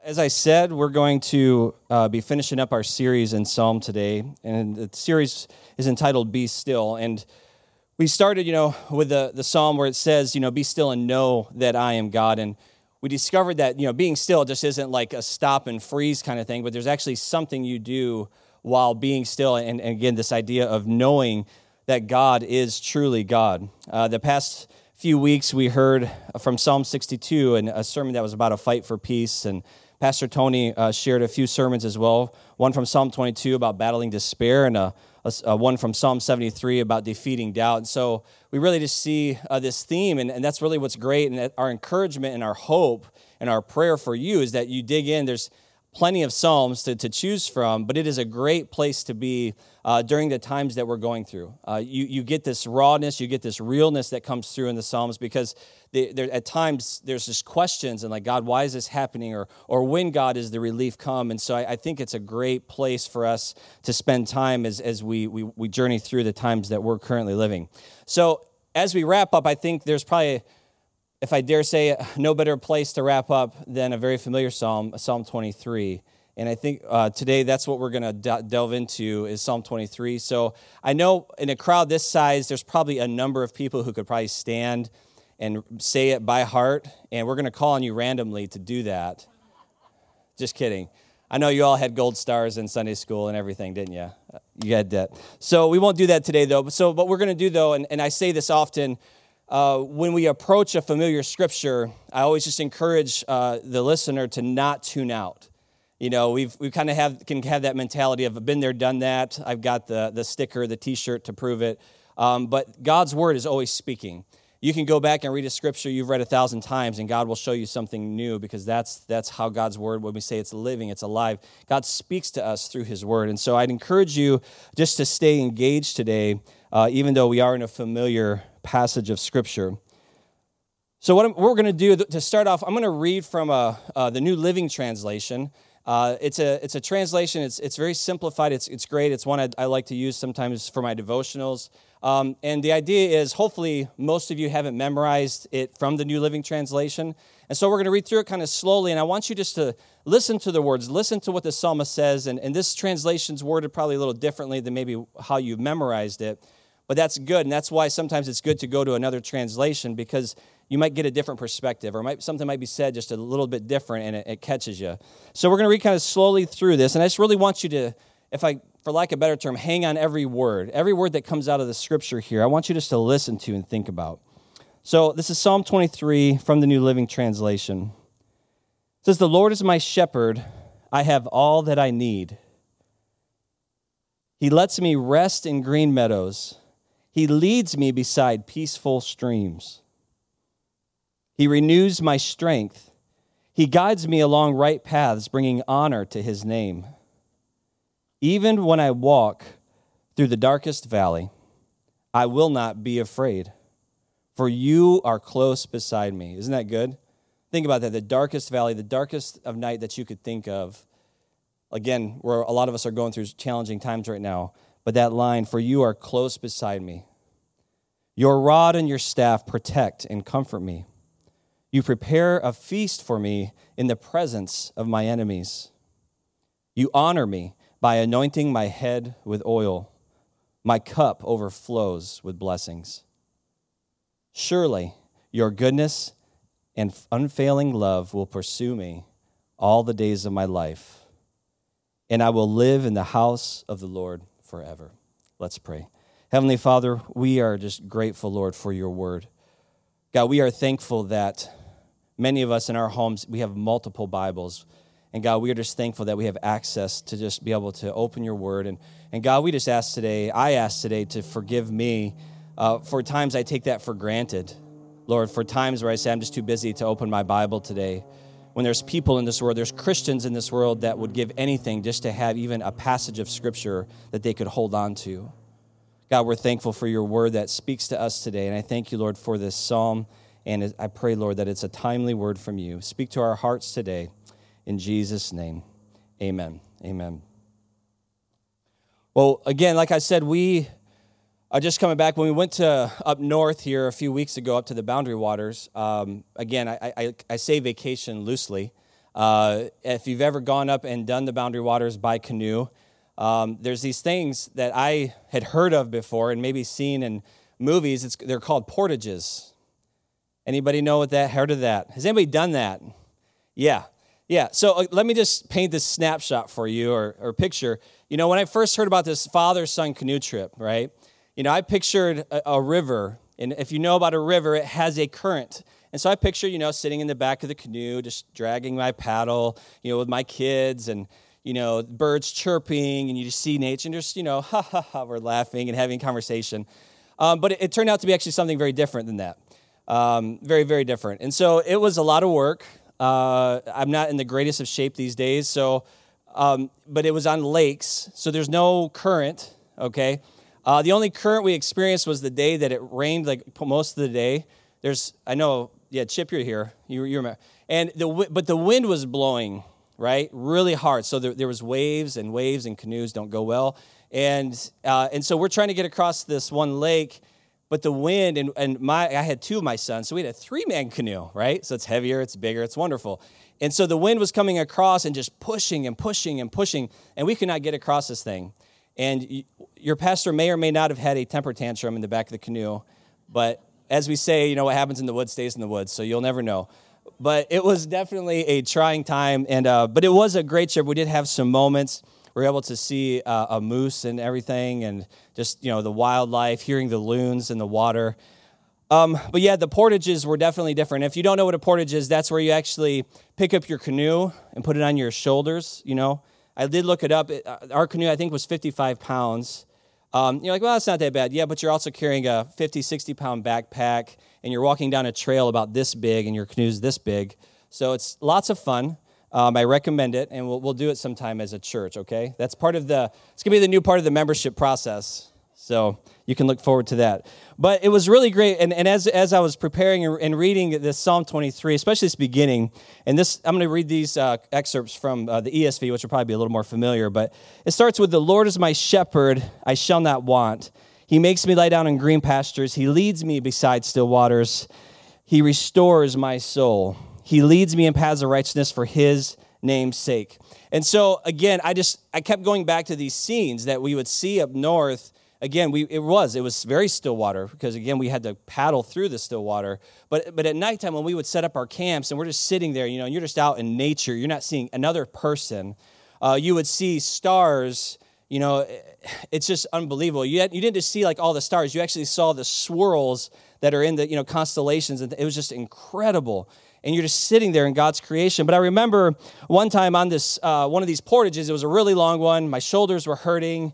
As I said, we're going to be finishing up our series in Psalm today, and the series is entitled Be Still. And we started, with the psalm where it says, be still and know that I am God. And we discovered that, being still just isn't like a stop and freeze kind of thing, but there's actually something you do while being still. And again, this idea of knowing that God is truly God. The past few weeks, we heard from Psalm 62 and a sermon that was about a fight for peace, and Pastor Tony shared a few sermons as well, one from Psalm 22 about battling despair, and one from Psalm 73 about defeating doubt. And so we really just see this theme, and that's really what's great, and our encouragement and our hope and our prayer for you is that you dig in. There's plenty of Psalms to choose from, but it is a great place to be during the times that we're going through. You get this rawness, you get this realness that comes through in the Psalms, because at times there's just questions and like, God, why is this happening? Or when, God, is the relief come? And so I think it's a great place for us to spend time as we journey through the times that we're currently living. So as we wrap up, I think there's probably, if I dare say, no better place to wrap up than a very familiar psalm, Psalm 23. And I think today that's what we're going to delve into is Psalm 23. So I know in a crowd this size, there's probably a number of people who could probably stand and say it by heart, and we're going to call on you randomly to do that. Just kidding. I know you all had gold stars in Sunday school and everything, didn't you? You had that. So we won't do that today, though. So what we're going to do, though, and I say this often, when we approach a familiar scripture, I always just encourage the listener to not tune out. We kind of can have that mentality of, I've been there, done that. I've got the sticker, the T-shirt to prove it. But God's word is always speaking. You can go back and read a scripture you've read 1,000 times, and God will show you something new, because that's how God's word, when we say it's living, it's alive, God speaks to us through his word. And so I'd encourage you just to stay engaged today, even though we are in a familiar passage of scripture. So what we're going to do to start off, I'm going to read from the New Living Translation. It's a translation. It's very simplified. It's great. It's one I like to use sometimes for my devotionals. And the idea is, hopefully, most of you haven't memorized it from the New Living Translation. And so we're going to read through it kind of slowly, and I want you just to listen to the words, listen to what the psalmist says. And this translation's worded probably a little differently than maybe how you memorized it. But that's good, and that's why sometimes it's good to go to another translation, because you might get a different perspective, or something might be said just a little bit different, and it catches you. So we're going to read kind of slowly through this, and I just really want you to, for lack of a better term, hang on every word that comes out of the scripture here. I want you just to listen to and think about. So this is Psalm 23 from the New Living Translation. It says, "The Lord is my shepherd, I have all that I need. He lets me rest in green meadows. He leads me beside peaceful streams. He renews my strength. He guides me along right paths, bringing honor to his name. Even when I walk through the darkest valley, I will not be afraid, for you are close beside me." Isn't that good? Think about that. The darkest valley, the darkest of night that you could think of. Again, where a lot of us are going through challenging times right now. But that line, "For you are close beside me. Your rod and your staff protect and comfort me. You prepare a feast for me in the presence of my enemies. You honor me by anointing my head with oil. My cup overflows with blessings. Surely your goodness and unfailing love will pursue me all the days of my life, and I will live in the house of the Lord forever." Let's pray. Heavenly Father, we are just grateful, Lord, for your word. God, we are thankful that many of us in our homes, we have multiple Bibles. And God, we are just thankful that we have access to just be able to open your word. And God, I ask today to forgive me for times I take that for granted. Lord, for times where I say I'm just too busy to open my Bible today. When there's people in this world, there's Christians in this world that would give anything just to have even a passage of scripture that they could hold on to. God, we're thankful for your word that speaks to us today. And I thank you, Lord, for this psalm. And I pray, Lord, that it's a timely word from you. Speak to our hearts today. In Jesus' name, amen. Amen. Well, again, like I said, we are just coming back. When we went to up north here a few weeks ago, up to the Boundary Waters, again, I say vacation loosely. If you've ever gone up and done the Boundary Waters by canoe, there's these things that I had heard of before and maybe seen in movies. They're called portages. Anybody know what that? Heard of that? Has anybody done that? Yeah. So let me just paint this snapshot for you or picture. When I first heard about this father-son canoe trip, right? I pictured a river. And if you know about a river, it has a current. And so I picture, sitting in the back of the canoe, just dragging my paddle, with my kids and, birds chirping, and you just see nature and just, ha, ha, ha, we're laughing and having conversation. But it turned out to be actually something very different than that. Very, very different. And so it was a lot of work. I'm not in the greatest of shape these days, but it was on lakes, so there's no current, okay? The only current we experienced was the day that it rained, like most of the day. Chip, you're here. You remember. But the wind was blowing, right, really hard. So there was waves, and canoes don't go well. And so we're trying to get across this one lake, but the wind, I had two of my sons, so we had a 3-man canoe, right? So it's heavier, it's bigger, it's wonderful. And so the wind was coming across and just pushing and pushing and pushing, and we could not get across this thing. And your pastor may or may not have had a temper tantrum in the back of the canoe, but as we say, what happens in the woods stays in the woods, so you'll never know. But it was definitely a trying time, but it was a great trip. We did have some moments. We were able to see a moose and everything, and just, the wildlife, hearing the loons in the water. But yeah, the portages were definitely different. If you don't know what a portage is, that's where you actually pick up your canoe and put it on your shoulders, I did look it up. Our canoe, I think, was 55 pounds. You're like, well, that's not that bad. Yeah, but you're also carrying a 50, 60-pound backpack, and you're walking down a trail about this big, and your canoe's this big. So it's lots of fun. I recommend it, and we'll do it sometime as a church, okay? That's it's going to be the new part of the membership process, so you can look forward to that. But it was really great, and as I was preparing and reading this Psalm 23, especially this beginning, and I'm going to read these excerpts from the ESV, which will probably be a little more familiar, but it starts with, "The Lord is my shepherd, I shall not want. He makes me lie down in green pastures. He leads me beside still waters. He restores my soul. He leads me in paths of righteousness for his name's sake." And so, again, I kept going back to these scenes that we would see up north. Again, it was very still water because, again, we had to paddle through the still water. But at nighttime when we would set up our camps and we're just sitting there, and you're just out in nature, you're not seeing another person. You would see stars. It's just unbelievable. You didn't just see like all the stars. You actually saw the swirls that are in the constellations, and it was just incredible. And you're just sitting there in God's creation. But I remember one time on this one of these portages, it was a really long one. My shoulders were hurting.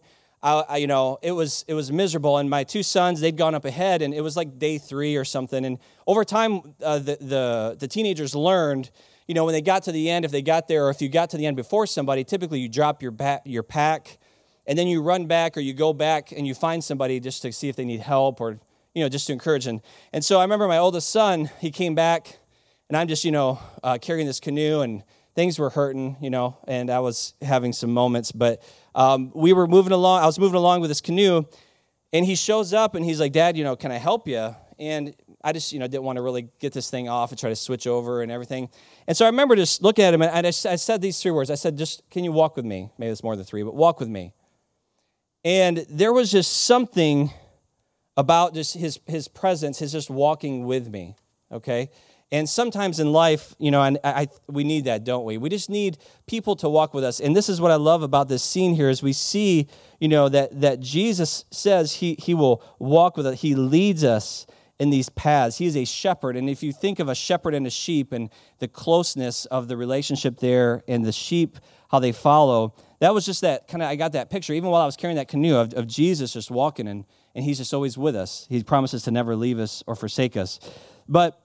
It was miserable. And my two sons, they'd gone up ahead, and it was like day 3 or something. And over time, the teenagers learned, when they got to the end, if they got there, or if you got to the end before somebody, typically you drop your pack, and then you run back, or you go back and you find somebody just to see if they need help, or just to encourage. And so I remember my oldest son, he came back. And I'm just, carrying this canoe, and things were hurting, and I was having some moments. But we were moving along. I was moving along with this canoe, and he shows up, and he's like, "Dad, can I help you?" And I just, didn't want to really get this thing off and try to switch over and everything. And so I remember just looking at him, and I said these 3 words. I said, "Just, can you walk with me?" Maybe it's more than 3, but walk with me. And there was just something about just his presence, his just walking with me, okay? And sometimes in life, we need that, don't we? We just need people to walk with us. And this is what I love about this scene here is we see, that Jesus says he will walk with us. He leads us in these paths. He is a shepherd. And if you think of a shepherd and a sheep and the closeness of the relationship there and the sheep, how they follow, that was just that kind of, I got that picture. Even while I was carrying that canoe of Jesus just walking, and he's just always with us. He promises to never leave us or forsake us. But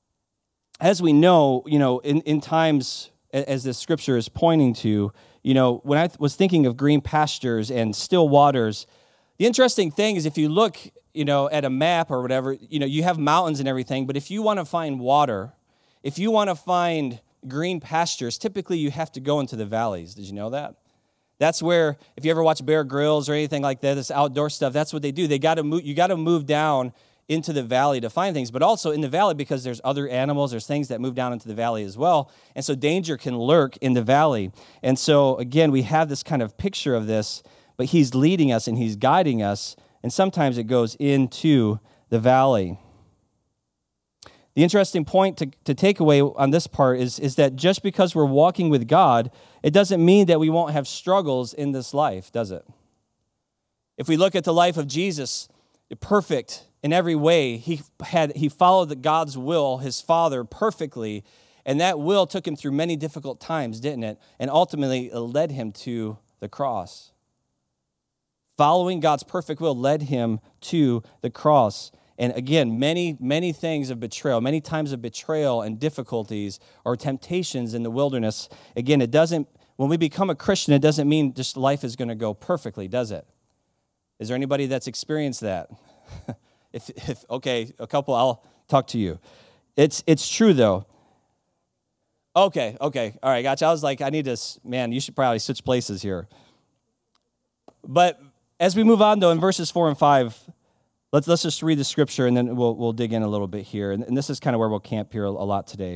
as we know, in times, as this scripture is pointing to, when I was thinking of green pastures and still waters, the interesting thing is if you look, at a map or whatever, you have mountains and everything, but if you want to find water, if you want to find green pastures, typically you have to go into the valleys. Did you know that? That's where, if you ever watch Bear Grylls or anything like that, this outdoor stuff, that's what they do. You got to move down into the valley to find things, but also in the valley because there's other animals, there's things that move down into the valley as well. And so danger can lurk in the valley. And so, again, we have this kind of picture of this, but he's leading us and he's guiding us, and sometimes it goes into the valley. The interesting point to take away on this part is that just because we're walking with God, it doesn't mean that we won't have struggles in this life, does it? If we look at the life of Jesus, perfect in every way, he followed God's will, his Father, perfectly, and that will took him through many difficult times, didn't it? And ultimately, it led him to the cross. Following God's perfect will led him to the cross. And again, many things of betrayal, many times of betrayal and difficulties or temptations in the wilderness. Again, when we become a Christian, it doesn't mean just life is going to go perfectly, does it? Is there anybody that's experienced that? Okay, a couple, I'll talk to you. It's true, though. Okay, all right, gotcha. I was like, you should probably switch places here. But as we move on, though, in verses 4 and 5, let's just read the scripture, and then we'll dig in a little bit here. And this is kind of where we'll camp here a lot today.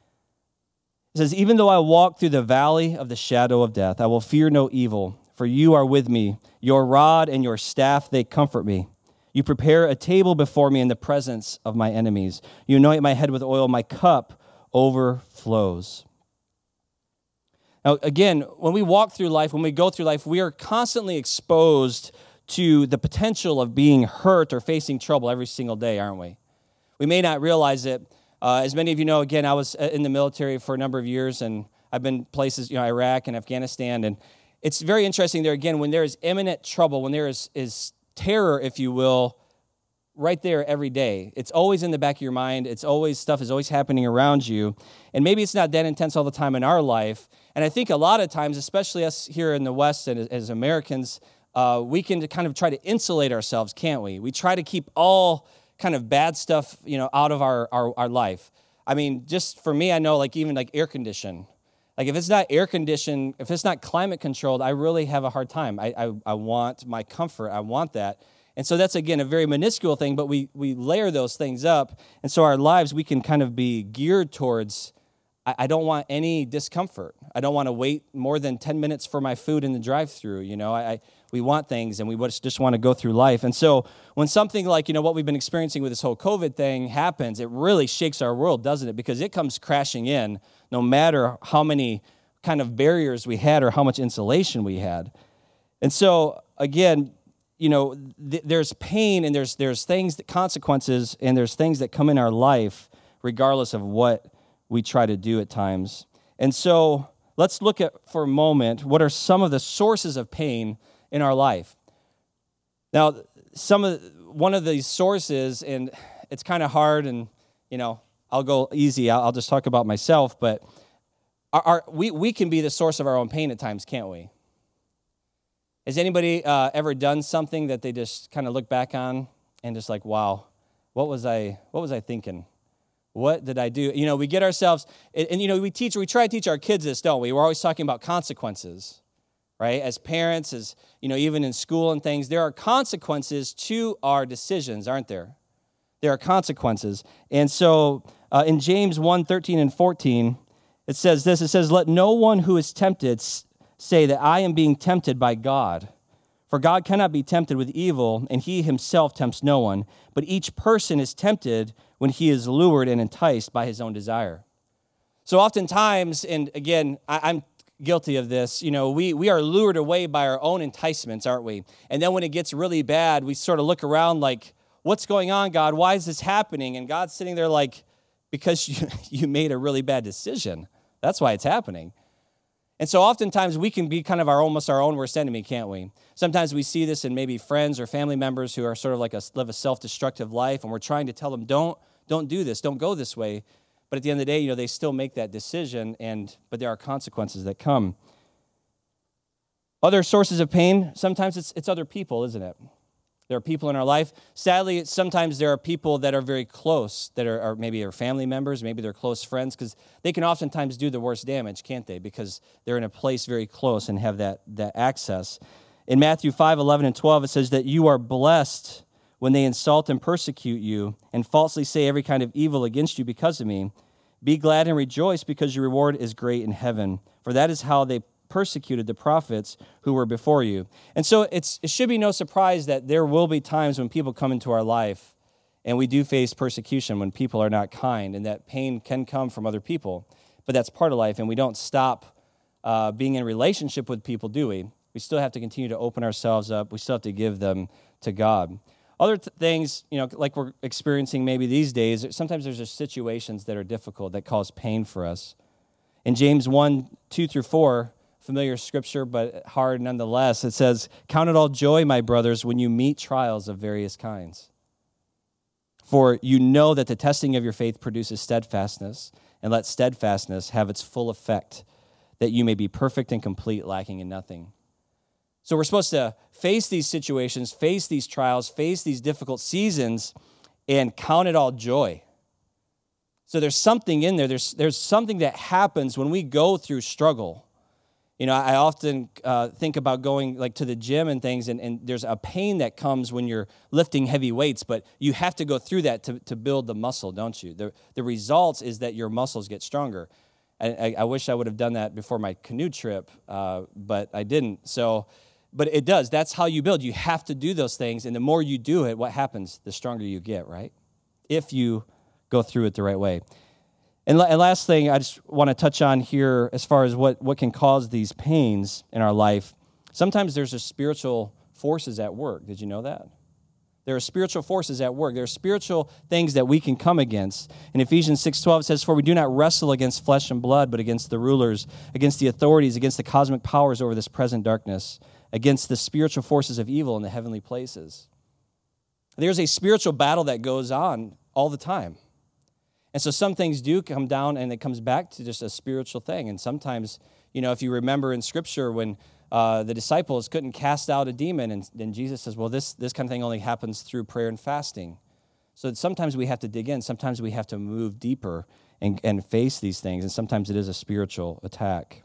It says, even though I walk through the valley of the shadow of death, I will fear no evil, for you are with me. Your rod and your staff, they comfort me. You prepare a table before me in the presence of my enemies. You anoint my head with oil, my cup overflows. Now, again, when we walk through life, when we go through life, we are constantly exposed to the potential of being hurt or facing trouble every single day, aren't we? We may not realize it. As many of you know, again, I was in the military for a number of years, and I've been places, Iraq and Afghanistan, and it's very interesting there, again, when there is imminent trouble, when there is terror, if you will, right there every day. It's always in the back of your mind. Stuff is always happening around you. And maybe it's not that intense all the time in our life. And I think a lot of times, especially us here in the West and as Americans, we can kind of try to insulate ourselves, can't we? We try to keep all kind of bad stuff, out of our life. I mean, just for me, I know even air condition. Like if it's not air conditioned, if it's not climate controlled, I really have a hard time. I want my comfort. I want that. And so that's, again, a very minuscule thing, but we layer those things up. And so our lives, we can kind of be geared towards, I don't want any discomfort. I don't want to wait more than 10 minutes for my food in the drive-thru. We want things, and we just want to go through life. And so when something like, what we've been experiencing with this whole COVID thing happens, it really shakes our world, doesn't it? Because it comes crashing in no matter how many kind of barriers we had or how much insulation we had. And so, again, there's pain and there's things, consequences, and there's things that come in our life regardless of what we try to do at times. And so let's look at, for a moment, what are some of the sources of pain in our life. Now, one of these sources, and it's kind of hard, and I'll go easy. I'll just talk about myself, but we can be the source of our own pain at times, can't we? Has anybody ever done something that they just kind of look back on and just like, wow, what was I thinking? What did I do? We get ourselves, and we try to teach our kids this, don't we? We're always talking about consequences, right? As parents, as even in school and things, there are consequences to our decisions, aren't there? There are consequences. And so in James 1:13 and 14, it says this, it says, let no one who is tempted say that I am being tempted by God. For God cannot be tempted with evil, and he himself tempts no one. But each person is tempted when he is lured and enticed by his own desire. So oftentimes, and again, I'm guilty of this, we are lured away by our own enticements, aren't we? And then when it gets really bad, we sort of look around like, what's going on, God? Why is this happening? And God's sitting there like, because you made a really bad decision. That's why it's happening. And so oftentimes we can be kind of almost our own worst enemy, can't we? Sometimes we see this in maybe friends or family members who are sort of like live a self-destructive life, and we're trying to tell them, don't do this, don't go this way. But at the end of the day, they still make that decision, but there are consequences that come. Other sources of pain, sometimes it's other people, isn't it? There are people in our life. Sadly, sometimes there are people that are very close, that are maybe our family members, maybe they're close friends, because they can oftentimes do the worst damage, can't they? Because they're in a place very close and have that access. In Matthew 5:11 and 12, it says that you are blessed when they insult and persecute you and falsely say every kind of evil against you because of me, be glad and rejoice because your reward is great in heaven. For that is how they persecuted the prophets who were before you. And so it should be no surprise that there will be times when people come into our life and we do face persecution when people are not kind, and that pain can come from other people. But that's part of life, and we don't stop being in relationship with people, do we? We still have to continue to open ourselves up. We still have to give them to God. Other things, like we're experiencing maybe these days, sometimes there's just situations that are difficult, that cause pain for us. In James 1:2-4, familiar scripture, but hard nonetheless, it says, "Count it all joy, my brothers, when you meet trials of various kinds. For you know that the testing of your faith produces steadfastness, and let steadfastness have its full effect, that you may be perfect and complete, lacking in nothing." So we're supposed to face these situations, face these trials, face these difficult seasons, and count it all joy. So there's something in there. There's something that happens when we go through struggle. I often think about going like to the gym and things, and there's a pain that comes when you're lifting heavy weights, but you have to go through that to build the muscle, don't you? The results is that your muscles get stronger. I wish I would have done that before my canoe trip, but I didn't. But it does. That's how you build. You have to do those things, and the more you do it, what happens? The stronger you get, right? If you go through it the right way. And last thing I just want to touch on here as far as what can cause these pains in our life. Sometimes there's just spiritual forces at work. Did you know that? There are spiritual forces at work. There are spiritual things that we can come against. In Ephesians 6:12 it says, "For we do not wrestle against flesh and blood, but against the rulers, against the authorities, against the cosmic powers over this present darkness, against the spiritual forces of evil in the heavenly places." There's a spiritual battle that goes on all the time. And so some things do come down, and it comes back to just a spiritual thing. And sometimes, if you remember in Scripture when the disciples couldn't cast out a demon, and then Jesus says, well, this kind of thing only happens through prayer and fasting. So sometimes we have to dig in. Sometimes we have to move deeper and face these things. And sometimes it is a spiritual attack.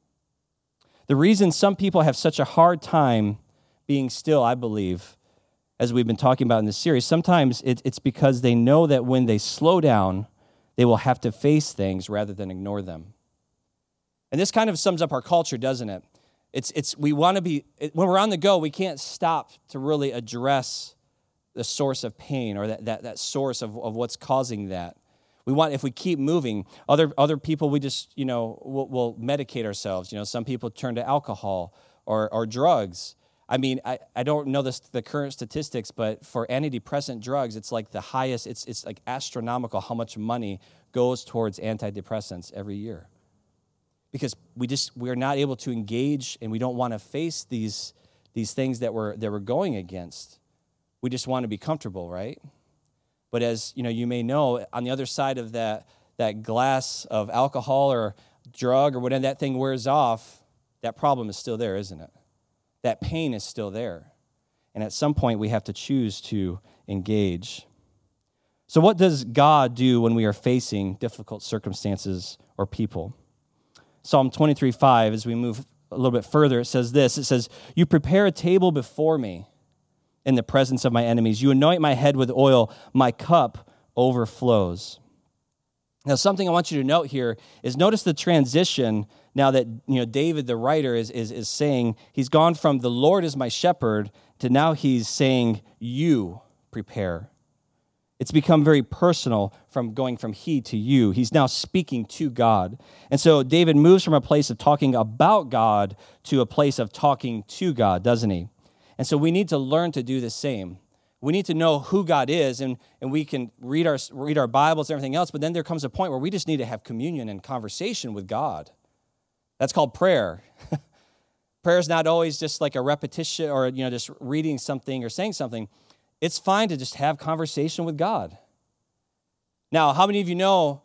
The reason some people have such a hard time being still, I believe, as we've been talking about in this series, sometimes it's because they know that when they slow down, they will have to face things rather than ignore them. And this kind of sums up our culture, doesn't it? We want to be, when we're on the go, we can't stop to really address the source of pain or that source of what's causing that. If we keep moving, other people, we just, we'll medicate ourselves. Some people turn to alcohol or drugs. I mean, I don't know the current statistics, but for antidepressant drugs, it's like the highest, it's like astronomical how much money goes towards antidepressants every year. Because we're not able to engage, and we don't want to face these things that we're going against. We just want to be comfortable, right? But as you may know, on the other side of that glass of alcohol or drug or whatever that thing wears off, that problem is still there, isn't it? That pain is still there. And at some point, we have to choose to engage. So what does God do when we are facing difficult circumstances or people? Psalm 23:5, as we move a little bit further, it says this. It says, "You prepare a table before me in the presence of my enemies. You anoint my head with oil. My cup overflows." Now, something I want you to note here is notice the transition now that David, the writer, is saying he's gone from the Lord is my shepherd to now he's saying you prepare. It's become very personal from going from he to you. He's now speaking to God. And so David moves from a place of talking about God to a place of talking to God, doesn't he? And so we need to learn to do the same. We need to know who God is, and we can read our Bibles and everything else, but then there comes a point where we just need to have communion and conversation with God. That's called prayer. Prayer is not always just like a repetition or just reading something or saying something. It's fine to just have conversation with God. Now, how many of you know,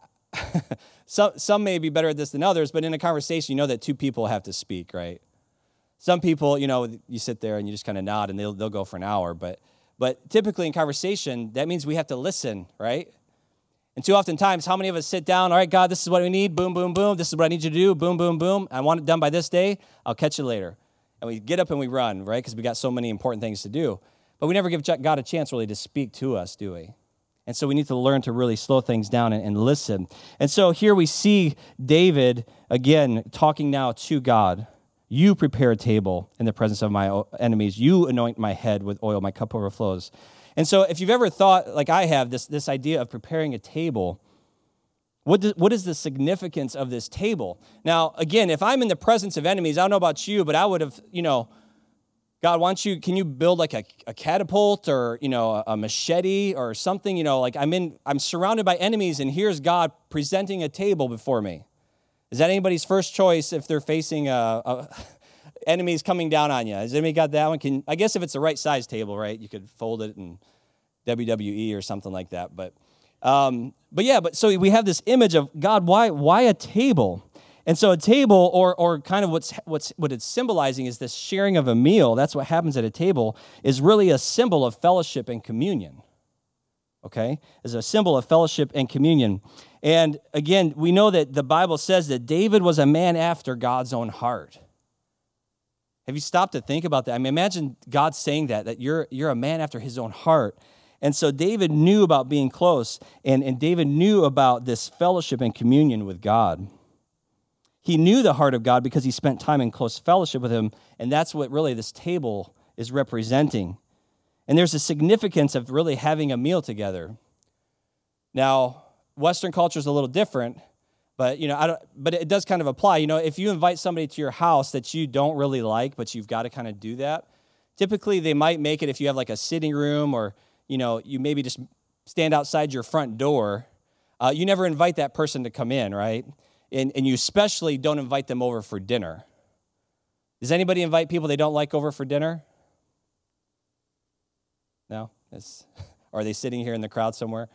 some may be better at this than others, but in a conversation, you know that two people have to speak, right? Some people, you sit there and you just kind of nod and they'll go for an hour, but typically in conversation, that means we have to listen, right? And too often times, how many of us sit down, all right, God, this is what we need, boom, boom, boom, this is what I need you to do, boom, boom, boom, I want it done by this day, I'll catch you later. And we get up and we run, right, because we got so many important things to do. But we never give God a chance really to speak to us, do we? And so we need to learn to really slow things down and listen. And so here we see David, again, talking now to God. You prepare a table in the presence of my enemies. You anoint my head with oil. My cup overflows. And so if you've ever thought, like I have, this idea of preparing a table, what is the significance of this table? Now, again, if I'm in the presence of enemies, I don't know about you, but I would have, God, can you build like a catapult or, a machete or something? Like I'm surrounded by enemies and here's God presenting a table before me. Is that anybody's first choice if they're facing enemies coming down on you? Has anybody got that one? I guess if it's the right size table, right, you could fold it in WWE or something like that. But so we have this image of God, why a table? And so a table, or kind of what it's symbolizing is this sharing of a meal. That's what happens at a table, is really a symbol of fellowship and communion. Okay? Is a symbol of fellowship and communion. And again, we know that the Bible says that David was a man after God's own heart. Have you stopped to think about that? I mean, imagine God saying that you're a man after his own heart. And so David knew about being close, and David knew about this fellowship and communion with God. He knew the heart of God because he spent time in close fellowship with him, and that's what really this table is representing. And there's a significance of really having a meal together. Now, Western culture is a little different, but but it does kind of apply. If you invite somebody to your house that you don't really like, but you've got to kind of do that, typically they might make it if you have like a sitting room or you maybe just stand outside your front door. You never invite that person to come in, right? And you especially don't invite them over for dinner. Does anybody invite people they don't like over for dinner? No? Are they sitting here in the crowd somewhere?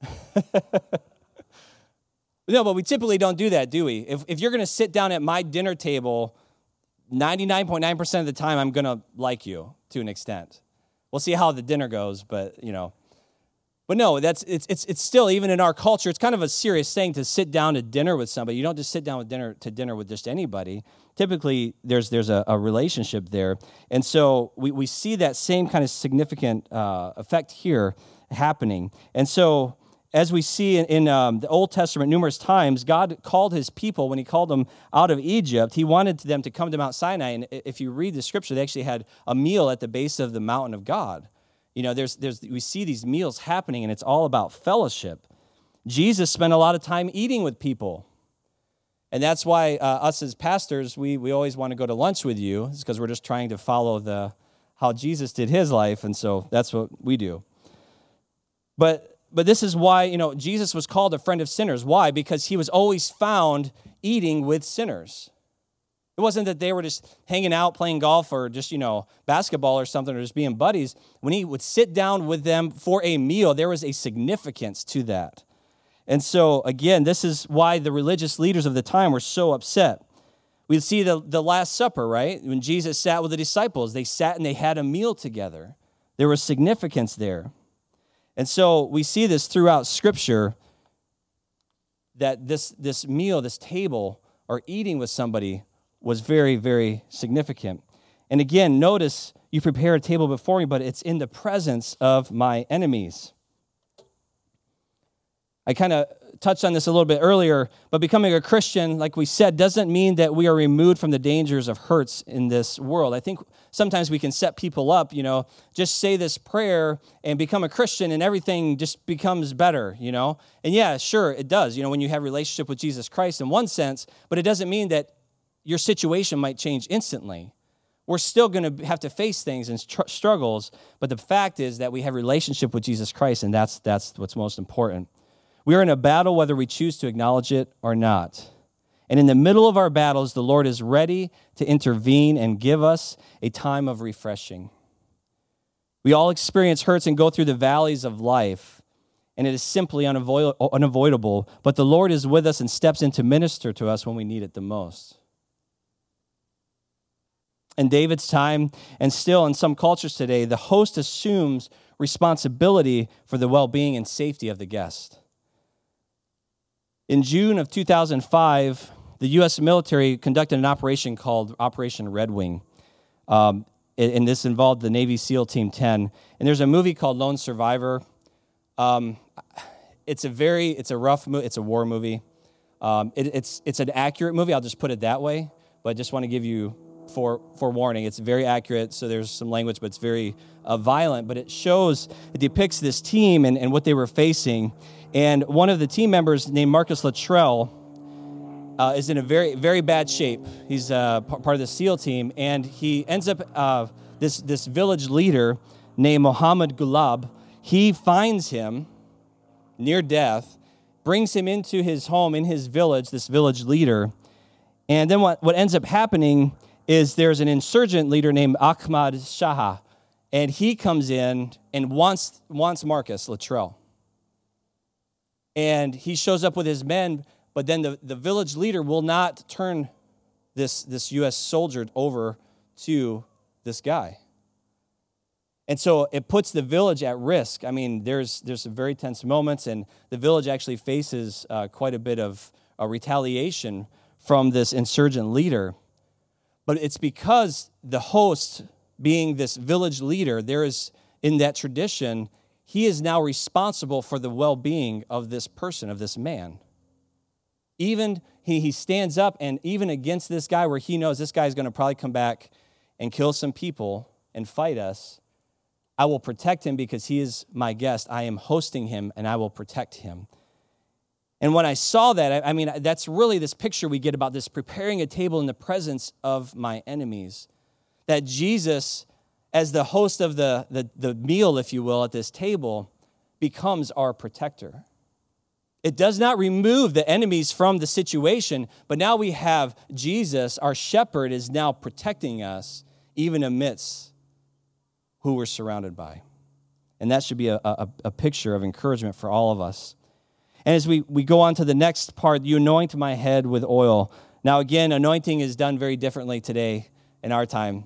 No, but we typically don't do that, do we? If you're going to sit down at my dinner table, 99.9% of the time I'm going to like you to an extent. We'll see how the dinner goes, but But no, it's still, even in our culture, it's kind of a serious thing to sit down to dinner with somebody. You don't just sit down to dinner with just anybody. Typically, there's a relationship there. And so we see that same kind of significant effect here happening. And so as we see in the Old Testament numerous times, God called his people, when he called them out of Egypt, he wanted them to come to Mount Sinai. And if you read the scripture, they actually had a meal at the base of the mountain of God. We see these meals happening, and it's all about fellowship. Jesus spent a lot of time eating with people. And that's why us as pastors, we always want to go to lunch with you. It's because we're just trying to follow how Jesus did his life, and so that's what we do. But this is why, Jesus was called a friend of sinners. Why? Because he was always found eating with sinners. It wasn't that they were just hanging out, playing golf, or just, basketball or something, or just being buddies. When he would sit down with them for a meal, there was a significance to that. And so, again, this is why the religious leaders of the time were so upset. We see the Last Supper, right? When Jesus sat with the disciples, they sat and they had a meal together. There was significance there. And so we see this throughout Scripture, that this meal, this table, or eating with somebody was very, very significant. And again, notice, you prepare a table before me, but it's in the presence of my enemies. I kind of touched on this a little bit earlier, but becoming a Christian, like we said, doesn't mean that we are removed from the dangers of hurts in this world. I think sometimes we can set people up, just say this prayer and become a Christian and everything just becomes better, And yeah, sure, it does, when you have a relationship with Jesus Christ in one sense, but it doesn't mean that your situation might change instantly. We're still going to have to face things and struggles, but the fact is that we have a relationship with Jesus Christ, and that's what's most important. We are in a battle whether we choose to acknowledge it or not. And in the middle of our battles, the Lord is ready to intervene and give us a time of refreshing. We all experience hurts and go through the valleys of life, and it is simply unavoidable, but the Lord is with us and steps in to minister to us when we need it the most. In David's time, and still in some cultures today, the host assumes responsibility for the well-being and safety of the guest. In June of 2005, the U.S. military conducted an operation called Operation Red Wing. And and this involved the Navy SEAL Team 10. And there's a movie called Lone Survivor. It's a rough movie. It's a war movie. It's an accurate movie. I'll just put it that way. But I just want to give you forewarning. It's very accurate, so there's some language, but it's very violent. But it depicts this team and what they were facing. And one of the team members named Marcus Luttrell is in a very, very bad shape. He's part of the SEAL team, and he ends up, this village leader named Mohammed Gulab, he finds him near death, brings him into his home in his village, this village leader. And then what ends up happening is there's an insurgent leader named Ahmad Shah, and he comes in and wants Marcus Luttrell. And he shows up with his men, but then the village leader will not turn this U.S. soldier over to this guy. And so it puts the village at risk. I mean, there's some very tense moments, and the village actually faces quite a bit of retaliation from this insurgent leader. But it's because the host, being this village leader, there is, in that tradition, he is now responsible for the well-being of this person, of this man. Even he stands up, and even against this guy where he knows this guy is going to probably come back and kill some people and fight us, I will protect him because he is my guest. I am hosting him, and I will protect him. And when I saw that, I mean, that's really this picture we get about this preparing a table in the presence of my enemies. That Jesus, as the host of the meal, if you will, at this table, becomes our protector. It does not remove the enemies from the situation, but now we have Jesus, our shepherd, is now protecting us even amidst who we're surrounded by. And that should be a picture of encouragement for all of us. And as we go on to the next part, you anoint my head with oil. Now, again, anointing is done very differently today in our time.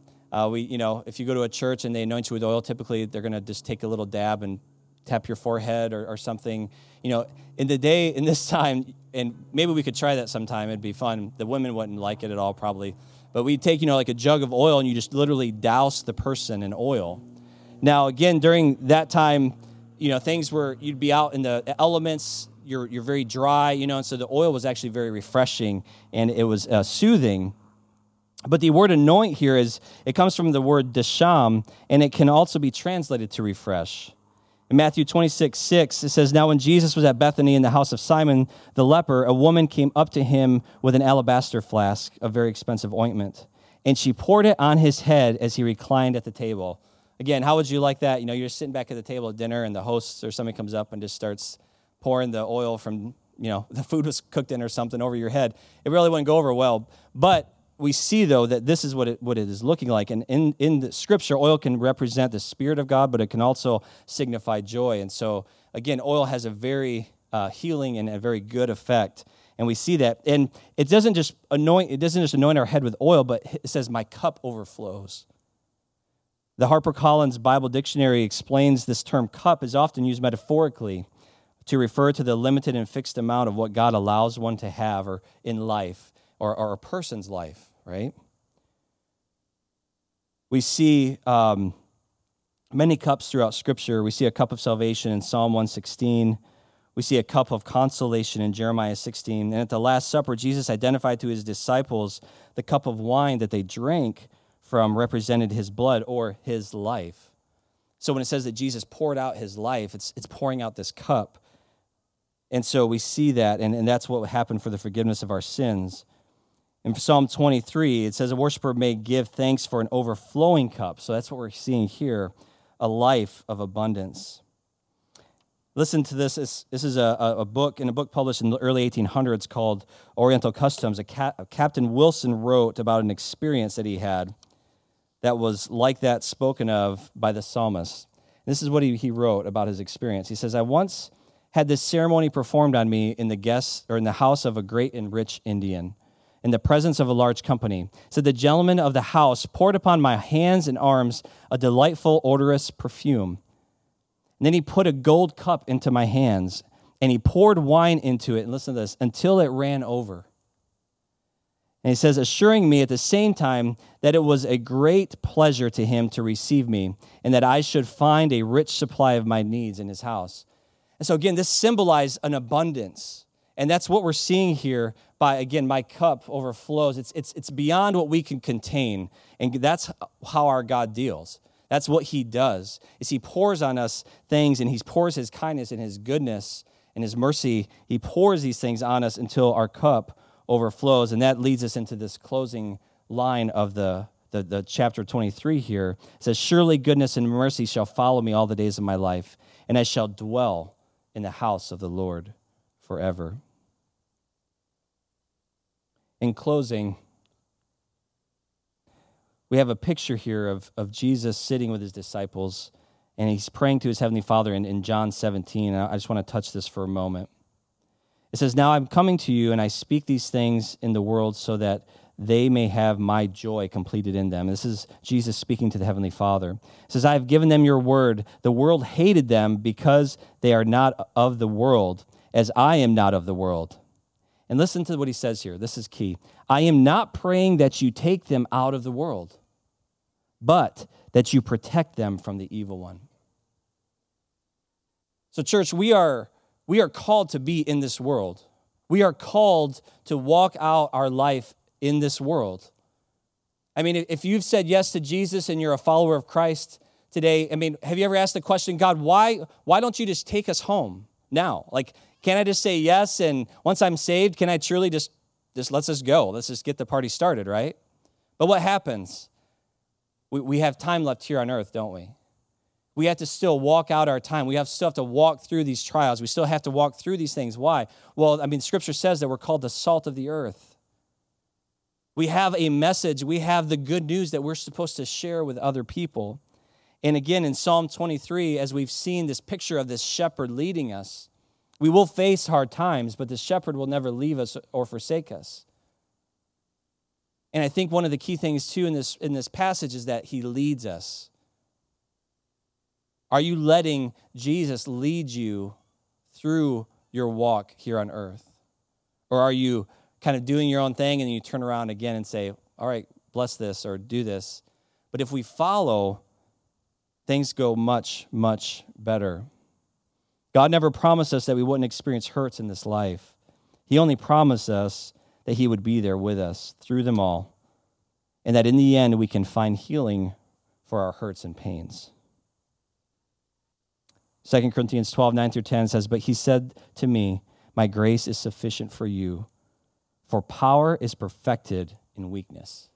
If you go to a church and they anoint you with oil, typically they're going to just take a little dab and tap your forehead or something. In this time, and maybe we could try that sometime. It'd be fun. The women wouldn't like it at all, probably. But we'd take, like a jug of oil, and you just literally douse the person in oil. Now, again, during that time, things were, you'd be out in the elements. You're very dry, and so the oil was actually very refreshing, and it was soothing. But the word anoint here it comes from the word desham, and it can also be translated to refresh. In Matthew 26:6, it says, "Now when Jesus was at Bethany in the house of Simon the leper, a woman came up to him with an alabaster flask of very expensive ointment, and she poured it on his head as he reclined at the table." Again, how would you like that? You're sitting back at the table at dinner, and the host or somebody comes up and just starts pouring the oil from, the food was cooked in or something over your head. It really wouldn't go over well. But we see, though, that this is what it is looking like. And in the Scripture, oil can represent the Spirit of God, but it can also signify joy. And so, again, oil has a very healing and a very good effect. And we see that. And it doesn't just anoint our head with oil, but it says, "My cup overflows." The HarperCollins Bible Dictionary explains this term cup is often used metaphorically to refer to the limited and fixed amount of what God allows one to have or in life or a person's life, right? We see many cups throughout Scripture. We see a cup of salvation in Psalm 116. We see a cup of consolation in Jeremiah 16. And at the Last Supper, Jesus identified to his disciples the cup of wine that they drank from represented his blood or his life. So when it says that Jesus poured out his life, it's pouring out this cup. And so we see that, and that's what happened for the forgiveness of our sins. In Psalm 23, it says a worshiper may give thanks for an overflowing cup. So that's what we're seeing here, a life of abundance. Listen to this. This is a book published in the early 1800s called Oriental Customs. Captain Wilson wrote about an experience that he had that was like that spoken of by the psalmist. This is what he wrote about his experience. He says, "I once had this ceremony performed on me in the house of a great and rich Indian, in the presence of a large company. So the gentleman of the house poured upon my hands and arms a delightful, odorous perfume. And then he put a gold cup into my hands, and he poured wine into it, and listen to this, until it ran over. And he says, assuring me at the same time that it was a great pleasure to him to receive me, and that I should find a rich supply of my needs in his house. And so again, this symbolized an abundance. And that's what we're seeing here by, again, my cup overflows. It's beyond what we can contain. And that's how our God deals. That's what he does, is he pours on us things, and he pours his kindness and his goodness and his mercy. He pours these things on us until our cup overflows. And that leads us into this closing line of the chapter 23 here. It says, surely goodness and mercy shall follow me all the days of my life, and I shall dwell in the house of the Lord forever. In closing, we have a picture here of Jesus sitting with his disciples, and he's praying to his heavenly Father in John 17. I just want to touch this for a moment. It says, now I'm coming to you, and I speak these things in the world so that they may have my joy completed in them. This is Jesus speaking to the heavenly Father. It says, I have given them your word. The world hated them because they are not of the world, as I am not of the world. And listen to what he says here. This is key. I am not praying that you take them out of the world, but that you protect them from the evil one. So church, we are called to be in this world. We are called to walk out our life in this world. I mean, if you've said yes to Jesus and you're a follower of Christ today, I mean, have you ever asked the question, God, why don't you just take us home now? Like, can I just say yes, and once I'm saved, can I truly just let's just go. Let's just get the party started, right? But what happens? We have time left here on earth, don't we? We have to still walk out our time. We still have to walk through these trials. We still have to walk through these things. Why? Well, I mean, Scripture says that we're called the salt of the earth. We have a message. We have the good news that we're supposed to share with other people. And again, in Psalm 23, as we've seen this picture of this shepherd leading us, we will face hard times, but the shepherd will never leave us or forsake us. And I think one of the key things, too, in this passage is that he leads us. Are you letting Jesus lead you through your walk here on earth? Or are you kind of doing your own thing and then you turn around again and say, all right, bless this or do this? But if we follow, things go much, much better. God never promised us that we wouldn't experience hurts in this life. He only promised us that he would be there with us through them all, and that in the end we can find healing for our hurts and pains. 2 Corinthians 12, 9 through 10 says, but he said to me, my grace is sufficient for you, for power is perfected in weakness.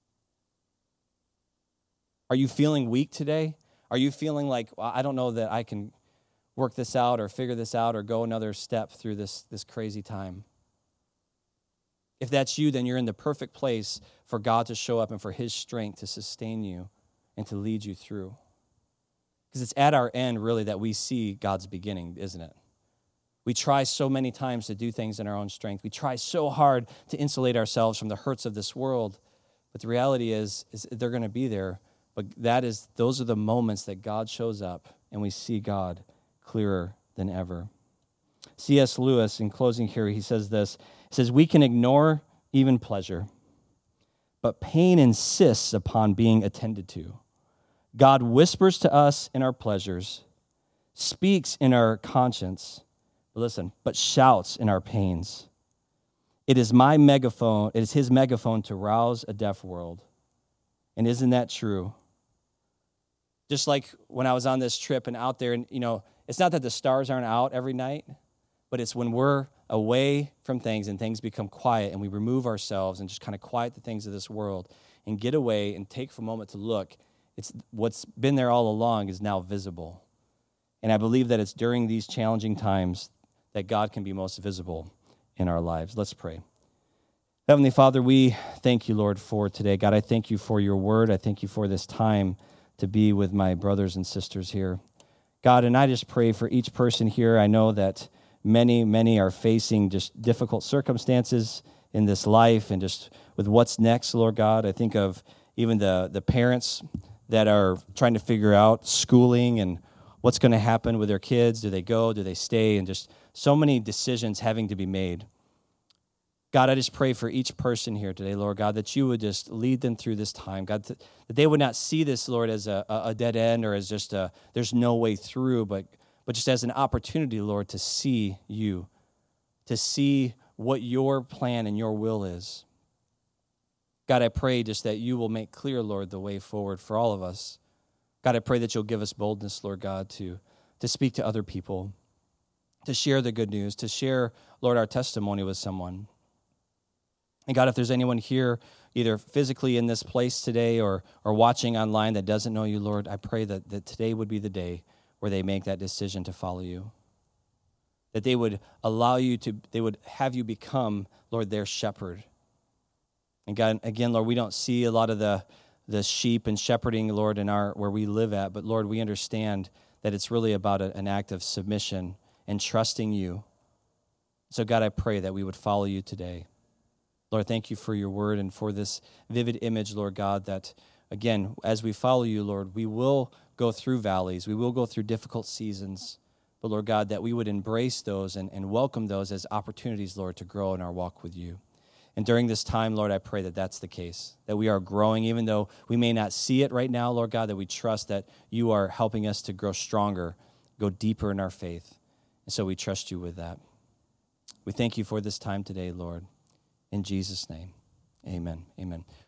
Are you feeling weak today? Are you feeling like, well, I don't know that I can work this out or figure this out or go another step through this crazy time? If that's you, then you're in the perfect place for God to show up and for his strength to sustain you and to lead you through. Because it's at our end, really, that we see God's beginning, isn't it? We try so many times to do things in our own strength. We try so hard to insulate ourselves from the hurts of this world. But the reality is they're going to be there. But those are the moments that God shows up and we see God clearer than ever. C.S. Lewis, in closing here, he says this. He says, we can ignore even pleasure, but pain insists upon being attended to. God whispers to us in our pleasures, speaks in our conscience, but shouts in our pains. It is his megaphone to rouse a deaf world. And isn't that true? Just like when I was on this trip and out there, and it's not that the stars aren't out every night, but it's when we're away from things and things become quiet and we remove ourselves and just kind of quiet the things of this world and get away and take a moment to look. It's what's been there all along is now visible. And I believe that it's during these challenging times that God can be most visible in our lives. Let's pray. Heavenly Father, we thank you, Lord, for today. God, I thank you for your word. I thank you for this time to be with my brothers and sisters here. God, and I just pray for each person here. I know that many are facing just difficult circumstances in this life and just with what's next, Lord God. I think of even the parents that are trying to figure out schooling and what's going to happen with their kids. Do they go? Do they stay? And just so many decisions having to be made. God, I just pray for each person here today, Lord God, that you would just lead them through this time. God, that they would not see this, Lord, as a dead end or as just there's no way through, but just as an opportunity, Lord, to see you, to see what your plan and your will is. God, I pray just that you will make clear, Lord, the way forward for all of us. God, I pray that you'll give us boldness, Lord God, to speak to other people, to share the good news, to share, Lord, our testimony with someone. And God, if there's anyone here, either physically in this place today or watching online that doesn't know you, Lord, I pray that today would be the day where they make that decision to follow you. That they would allow you to, they would have you become, Lord, their shepherd. And God, again, Lord, we don't see a lot of the sheep and shepherding, Lord, in where we live at, but Lord, we understand that it's really about an act of submission and trusting you. So God, I pray that we would follow you today. Lord, thank you for your word and for this vivid image, Lord God, that, again, as we follow you, Lord, we will go through valleys. We will go through difficult seasons. But, Lord God, that we would embrace those and welcome those as opportunities, Lord, to grow in our walk with you. And during this time, Lord, I pray that that's the case, that we are growing, even though we may not see it right now, Lord God, that we trust that you are helping us to grow stronger, go deeper in our faith. And so we trust you with that. We thank you for this time today, Lord. In Jesus' name, amen. Amen.